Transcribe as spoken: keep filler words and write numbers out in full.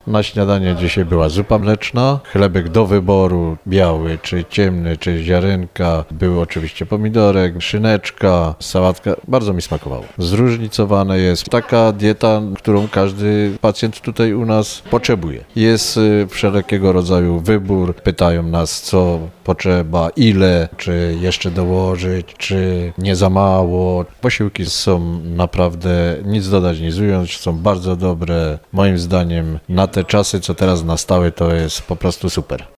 Na śniadanie dzisiaj była zupa mleczna, chlebek do wyboru, biały czy ciemny, czy ziarenka. Były oczywiście pomidorek, szyneczka, sałatka. Bardzo mi smakowało. Zróżnicowane jest taka dieta, którą każdy pacjent tutaj u nas potrzebuje. Jest wszelkiego rodzaju wybór. Pytają nas, co potrzeba, ile, czy jeszcze dołożyć, czy nie za mało. Posiłki są naprawdę nic dodać, nic ująć, są bardzo dobre. Moim zdaniem na te czasy, co teraz nastały, to jest po prostu super.